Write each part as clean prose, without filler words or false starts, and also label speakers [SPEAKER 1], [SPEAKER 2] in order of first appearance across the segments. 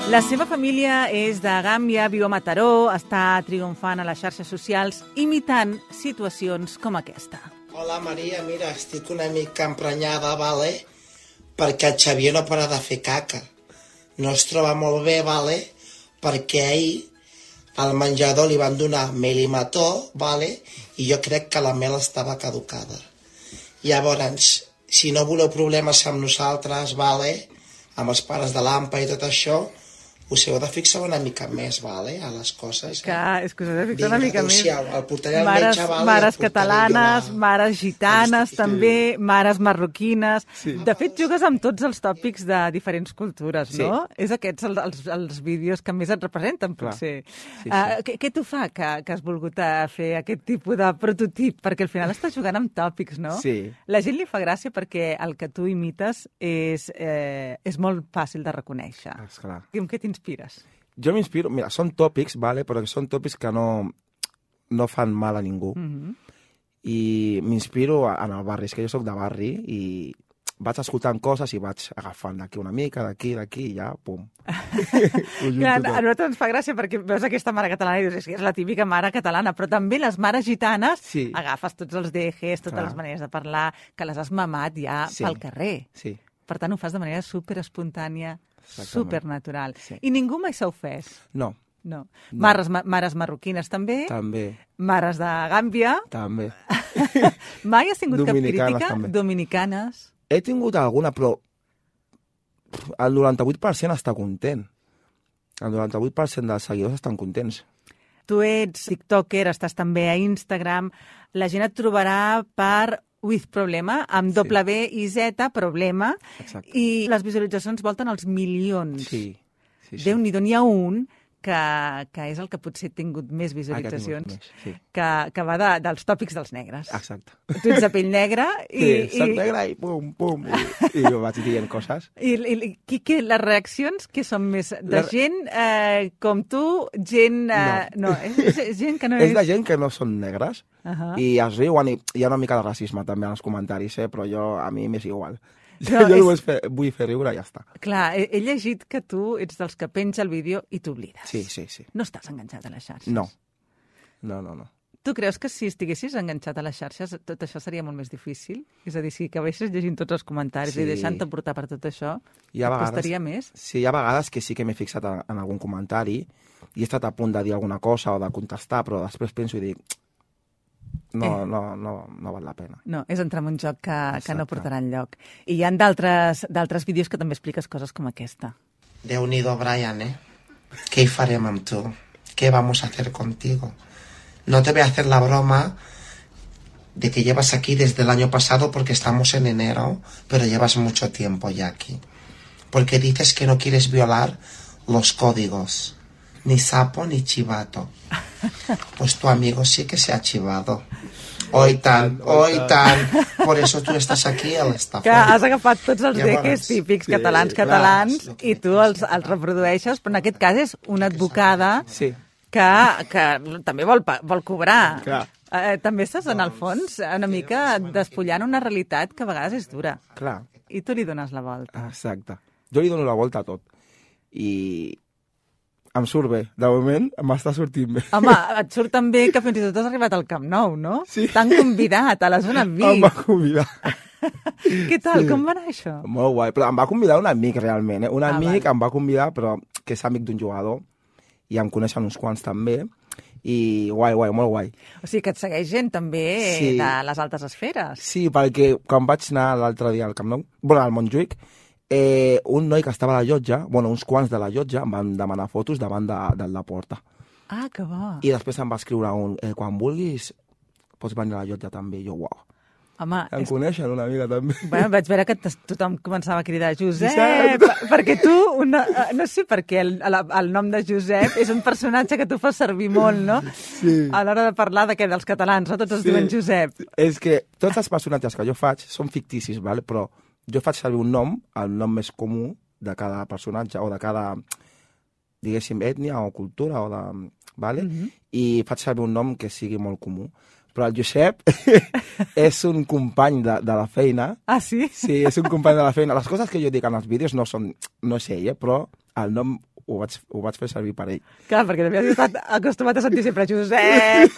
[SPEAKER 1] La seva família és de Gàmbia, viu a Mataró, està triomfant a les xarxes socials imitant situacions com aquesta.
[SPEAKER 2] Hola Maria, mira, estic una mica emprenyada, vale? Perquè el Xavier no para de fer caca. No es troba molt bé, vale? Perquè ahir al menjador li van donar mel i mató, vale? I jo crec que la mel estava caducada. Llavors, si no voleu problemes amb nosaltres, vale? Amb els pares de l'AMPA i tot això, us heu de fixar una mica més, vale? A les coses.
[SPEAKER 1] Clar, és que us heu de fixar una mica més.
[SPEAKER 2] El portaré al metge, vale?
[SPEAKER 1] Mares catalanes, mares gitanes, també, mares marroquines...
[SPEAKER 3] Sí.
[SPEAKER 1] De fet, jugues amb tots els tòpics de diferents cultures, no? És aquests els vídeos que més et representen, potser.
[SPEAKER 3] Sí.
[SPEAKER 1] Què t'ho fa, que has volgut fer aquest tipus de prototip? Perquè al final estàs jugant amb tòpics, no?
[SPEAKER 3] Sí.
[SPEAKER 1] La gent li fa gràcia perquè el que tu imites és molt fàcil de reconèixer.
[SPEAKER 3] Esclar.
[SPEAKER 1] En què t'inspires?
[SPEAKER 3] Jo m'inspiro... Mira, són tòpics, vale? Però que són tòpics que no fan mal a ningú. I m'inspiro en el barri. És que jo sóc de barri i vaig escoltant coses i vaig agafant d'aquí una mica, d'aquí, i ja, pum.
[SPEAKER 1] Clar, a nosaltres ens fa gràcia perquè veus aquesta mare catalana i dius, és la típica mare catalana, però també les mares gitanes agafes tots els dejes, totes les maneres de parlar, que les has mamat ja pel carrer.
[SPEAKER 3] Sí.
[SPEAKER 1] Per tant, ho fas de manera superespontània, supernatural.
[SPEAKER 3] Sí.
[SPEAKER 1] I ningú mai s'ha ofès?
[SPEAKER 3] No.
[SPEAKER 1] Mares marroquines també?
[SPEAKER 3] També.
[SPEAKER 1] Mares de Gàmbia?
[SPEAKER 3] També.
[SPEAKER 1] Mai has tingut cap crítica?
[SPEAKER 3] També.
[SPEAKER 1] Dominicanes?
[SPEAKER 3] He tingut alguna, però el 98% està content. El 98% dels seguidors estan contents.
[SPEAKER 1] Tu ets tiktoker, estàs també a Instagram. La gent et trobarà per With Problema, amb W i Z, Problema.
[SPEAKER 3] Exacte.
[SPEAKER 1] I les visualitzacions volten als milions.
[SPEAKER 3] Sí.
[SPEAKER 1] Déu-n'hi-do, n'hi ha un que és el que potser ha tingut més visualitzacions, que va dels tòpics dels negres.
[SPEAKER 3] Exacte.
[SPEAKER 1] Tu ets de pell negra i...
[SPEAKER 3] Sí, soc negra i pum, pum. I jo vaig dient coses.
[SPEAKER 1] I les reaccions que són més de gent com tu, gent... No, és gent que no és...
[SPEAKER 3] És de gent que no són negres i es riuen i hi ha una mica de racisme també en els comentaris, però a mi m'és igual. Jo vull fer riure i ja està.
[SPEAKER 1] Clar, he llegit que tu ets dels que penja el vídeo i t'oblides.
[SPEAKER 3] Sí.
[SPEAKER 1] No estàs enganxat a les xarxes.
[SPEAKER 3] No.
[SPEAKER 1] Tu creus que si estiguessis enganxat a les xarxes tot això seria molt més difícil? És a dir, si acabessis llegint tots els comentaris i deixant-te portar per tot això, et costaria més?
[SPEAKER 3] Sí, hi ha vegades que sí que m'he fixat en algun comentari i he estat a punt de dir alguna cosa o de contestar, però després penso i dic... No val la pena.
[SPEAKER 1] No, és entrar en un joc que no portarà enlloc. I hi ha d'altres vídeos que també expliques coses com aquesta.
[SPEAKER 2] Déu-n'hi-do, Brian, ¿Qué farem amb tu? ¿Qué vamos a hacer contigo? No te voy a hacer la broma de que llevas aquí desde el año pasado porque estamos en enero, pero llevas mucho tiempo ya aquí. Porque dices que no quieres violar los códigos. Ni sapo ni chivato. Pues tu amigo sí que se ha chivado. Hoy tan. Por eso tú estás aquí a l'estafón.
[SPEAKER 1] Que has agafat tots els deques típics catalans i tu els reprodueixes, però en aquest cas és una advocada que també vol cobrar. També estàs, en el fons, una mica despullant una realitat que a vegades és dura.
[SPEAKER 3] Clar.
[SPEAKER 1] I tu li dones la volta.
[SPEAKER 3] Exacte. Jo li dono la volta a tot. I... em surt bé. De moment m'està sortint bé.
[SPEAKER 1] Home, et surt tan bé que fins i tot has arribat al Camp Nou, no?
[SPEAKER 3] Sí.
[SPEAKER 1] T'han convidat a la zona VIP.
[SPEAKER 3] Em va convidar.
[SPEAKER 1] Què tal? Com va anar això?
[SPEAKER 3] Molt guai. Però em va convidar un amic, realment. Un amic em va convidar, però que és amic d'un jugador, i em coneixen uns quants també, i guai, molt guai.
[SPEAKER 1] O sigui que et segueix gent també de les altes esferes.
[SPEAKER 3] Sí, perquè quan vaig anar l'altre dia al Camp Nou, al Montjuïc, un noi que estava a la llotja, uns quants de la llotja, em van demanar fotos davant de la porta.
[SPEAKER 1] Ah, que bo.
[SPEAKER 3] I després em va escriure quan vulguis, pots venir a la llotja també. I jo, uau.
[SPEAKER 1] Home,
[SPEAKER 3] em coneixen una mica també.
[SPEAKER 1] Bueno, vaig veure que tothom començava a cridar Josep, perquè tu, no sé per què el nom de Josep és un personatge que tu fas servir molt, no?
[SPEAKER 3] Sí.
[SPEAKER 1] A l'hora de parlar dels catalans, no? Tots es diuen Josep.
[SPEAKER 3] És que tots els personatges que jo faig són ficticis, però jo faig servir un nom, el nom més comú de cada personatge o de cada, diguéssim, ètnia o cultura, i faig servir un nom que sigui molt comú. Però el Josep és un company de la feina.
[SPEAKER 1] Ah, sí?
[SPEAKER 3] Sí, és un company de la feina. Les coses que jo dic en els vídeos no és ell, però el nom ho vaig fer servir per ell.
[SPEAKER 1] Clar, perquè també has estat acostumat a sentir sempre Josep.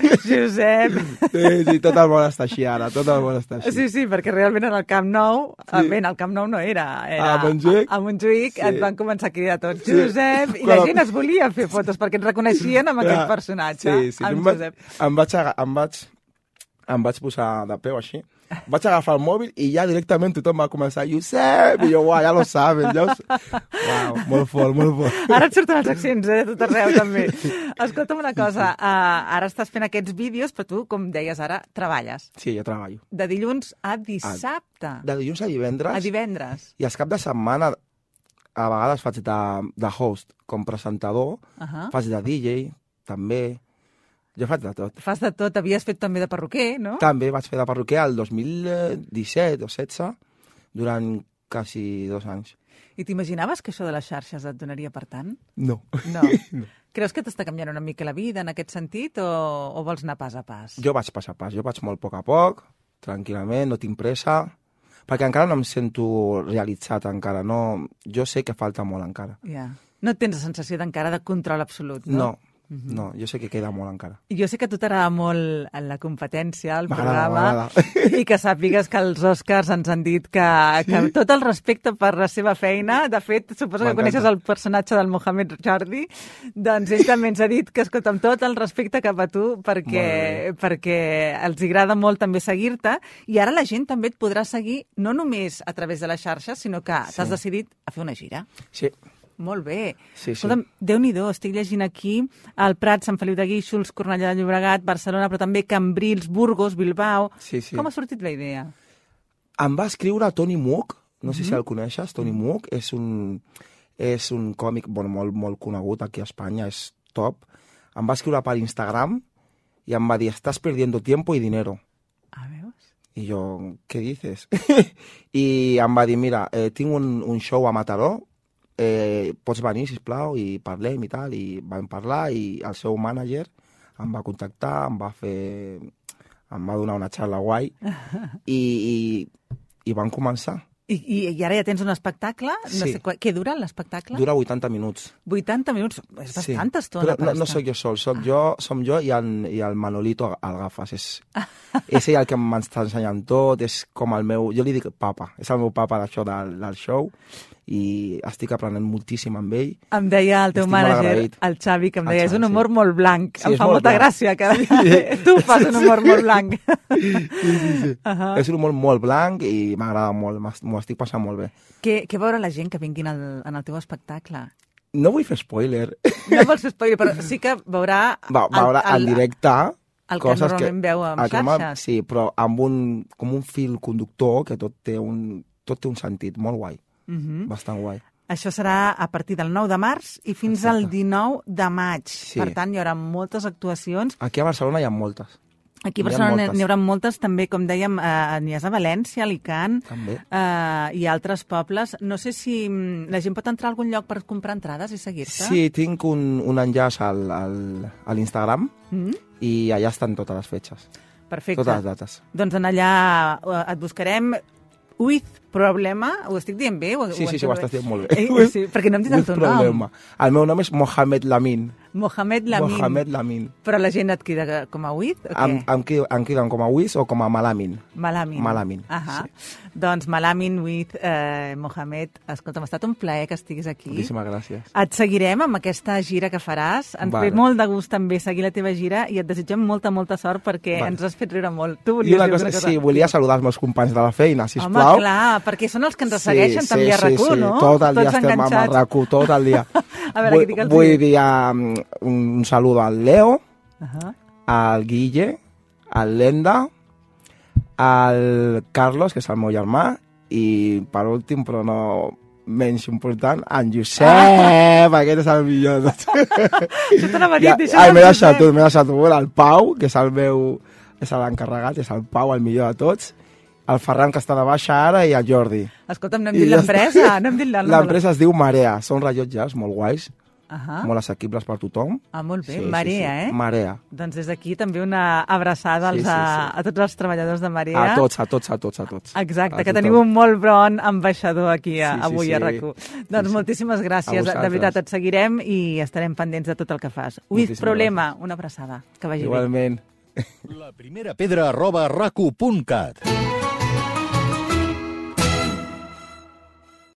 [SPEAKER 3] Sí, tot el món està així ara, tot el món està així.
[SPEAKER 1] Sí, perquè realment en el Camp Nou, el Camp Nou no era
[SPEAKER 3] a
[SPEAKER 1] Montjuïc, et van començar a cridar tots Josep, i la gent es volia fer fotos perquè et reconeixien amb aquest personatge, amb Josep.
[SPEAKER 3] Em vaig posar de peu així, vaig agafar el mòbil i ja directament tothom va començar Josep, i jo, ja lo sabes, Uau, molt fort.
[SPEAKER 1] Ara et surten els accents, de tot arreu, també. Escolta'm una cosa, ara estàs fent aquests vídeos, però tu, com deies ara, treballes.
[SPEAKER 3] Sí, jo treballo.
[SPEAKER 1] De dilluns a dissabte.
[SPEAKER 3] De dilluns a divendres.
[SPEAKER 1] A divendres.
[SPEAKER 3] I els cap de setmana, a vegades faig de host, com presentador, faig de DJ, també. Jo faig de tot.
[SPEAKER 1] Fas de tot. Havies fet també de perruquer, no?
[SPEAKER 3] També vaig fer de perruquer el 2017 o 16, durant quasi 2 anys.
[SPEAKER 1] I t'imaginaves que això de les xarxes et donaria per tant?
[SPEAKER 3] No.
[SPEAKER 1] No. Creus que t'està canviant una mica la vida en aquest sentit o vols anar pas a pas?
[SPEAKER 3] Jo vaig pas a pas. Jo vaig molt a poc, tranquil·lament, no tinc pressa, perquè encara no em sento realitzat encara. No, jo sé que falta molt encara.
[SPEAKER 1] Ja. No tens la sensació d'encara de control absolut, no?
[SPEAKER 3] No, jo sé que queda molt encara.
[SPEAKER 1] Jo sé que a tu t'agrada molt la competència, el programa,
[SPEAKER 3] m'agrada.
[SPEAKER 1] I que sàpigues que els Oscars ens han dit que tot el respecte per la seva feina, de fet, suposo que coneixes el personatge del Mohamed Jordi, doncs ell també ens ha dit que, escolta, amb tot el respecte cap a tu, perquè els agrada molt també seguir-te, i ara la gent també et podrà seguir no només a través de les xarxes, sinó que t'has decidit a fer una gira.
[SPEAKER 3] Sí.
[SPEAKER 1] Molt bé.
[SPEAKER 3] Sí.
[SPEAKER 1] Escolta'm, Déu-n'hi-do, estic llegint aquí el Prat, Sant Feliu de Guíxols, Cornellà de Llobregat, Barcelona, però també Cambrils, Burgos, Bilbao.
[SPEAKER 3] Sí.
[SPEAKER 1] Com ha sortit la idea?
[SPEAKER 3] Em va escriure Toni Mook, no sé si el coneixes, Toni Mook, és un còmic molt conegut aquí a Espanya, és top. Em va escriure per Instagram i em va dir, estàs perdiendo tiempo y dinero.
[SPEAKER 1] Ah, veus?
[SPEAKER 3] I jo, què dices? I em va dir, mira, tinc un show a Mataró, pots venir, sisplau, i parlem i tal, i vam parlar i el seu mànager em va contactar, em va donar una xarra guai i van començar.
[SPEAKER 1] I ara ja tens un espectacle?
[SPEAKER 3] Sí.
[SPEAKER 1] No sé, què dura l'espectacle?
[SPEAKER 3] Dura 80 minuts.
[SPEAKER 1] 80 minuts? És bastanta estona.
[SPEAKER 3] Però no sóc jo sol, som jo i el Manolito al Gafas. És ell el que m'està ensenyant tot, és com el meu... Jo li dic papa, és el meu papa d'això del show, i estic aprenent moltíssim amb ell.
[SPEAKER 1] Em deia el teu mànager, el Xavi, que em deia, és un humor molt blanc.
[SPEAKER 3] Sí,
[SPEAKER 1] em fa molta gràcia que tu fas un humor molt blanc.
[SPEAKER 3] Sí. És un humor molt blanc i m'agrada molt, m'ho estic passant molt bé.
[SPEAKER 1] Què veurà la gent que vinguin en el teu espectacle?
[SPEAKER 3] No vull fer spoiler.
[SPEAKER 1] No vols fer spoiler, però sí que veurà...
[SPEAKER 3] Veurà en directe
[SPEAKER 1] el que normalment veu amb xarxes.
[SPEAKER 3] Sí, però amb un fil conductor que tot té un sentit molt guai. Bastant guai.
[SPEAKER 1] Això serà a partir del 9 de març i fins al 19 de maig.
[SPEAKER 3] Sí.
[SPEAKER 1] Per tant, hi haurà moltes actuacions.
[SPEAKER 3] Aquí a Barcelona hi ha moltes.
[SPEAKER 1] Aquí a Barcelona n'hi haurà moltes, també, com dèiem, n'hi ha a València, Alicant, i altres pobles. No sé si la gent pot entrar a algun lloc per comprar entrades i seguir-te?
[SPEAKER 3] Sí, tinc un enllaç a l'Instagram i allà estan totes les fetges.
[SPEAKER 1] Perfecte.
[SPEAKER 3] Totes les dates.
[SPEAKER 1] Doncs en allà et buscarem With Problema. Ho estic dient bé?
[SPEAKER 3] Sí, ho estàs dient molt bé.
[SPEAKER 1] Sí, perquè no em dit el teu nom.
[SPEAKER 3] El meu nom és Mohamed Lamin.
[SPEAKER 1] Mohamed Lamin. Però la gent et crida com a With?
[SPEAKER 3] Em criden com a With o com a Malamin.
[SPEAKER 1] Malamin. Sí. Doncs Malamin with Mohamed. Escolta, m'ha estat un plaer que estiguis aquí.
[SPEAKER 3] Moltíssimes gràcies.
[SPEAKER 1] Et seguirem amb aquesta gira que faràs. Ens ve molt de gust també seguir la teva gira i et desitgem molta sort perquè ens has fet riure molt. Tu volies dir una cosa?
[SPEAKER 3] Sí, volia saludar els meus companys de la feina, sisplau.
[SPEAKER 1] Home, clar, perquè són els que ens segueixen també a RAC1, no?
[SPEAKER 3] Tot el dia estem a RAC1, tot el dia.
[SPEAKER 1] A veure, què digue'ls?
[SPEAKER 3] Vull dir un saludo al Leo, al Guille, al Lenda, al Carlos, que és el meu germà, i per últim, però no menys important, en Josep, aquest és el millor.
[SPEAKER 1] Això te n'ha dit,
[SPEAKER 3] m'he deixat tu, el Pau, que és l'encarregat, és el Pau, el millor de tots, el Ferran, que està de baixa ara, i el Jordi.
[SPEAKER 1] Escolta'm, no hem dit l'empresa, no hem dit el nom.
[SPEAKER 3] L'empresa es diu Marea, són rellotges molt guais, molt assequibles per tothom.
[SPEAKER 1] Molt bé, Marea,
[SPEAKER 3] Marea.
[SPEAKER 1] Doncs des d'aquí també una abraçada a tots els treballadors de Marea.
[SPEAKER 3] A tots.
[SPEAKER 1] Exacte, que teniu un molt bon ambaixador aquí avui a RAC1. Doncs moltíssimes gràcies, de veritat, et seguirem i estarem pendents de tot el que fas. With Problema, una abraçada, que vagi bé.
[SPEAKER 3] Igualment.
[SPEAKER 4] La primera pedra @rac1.cat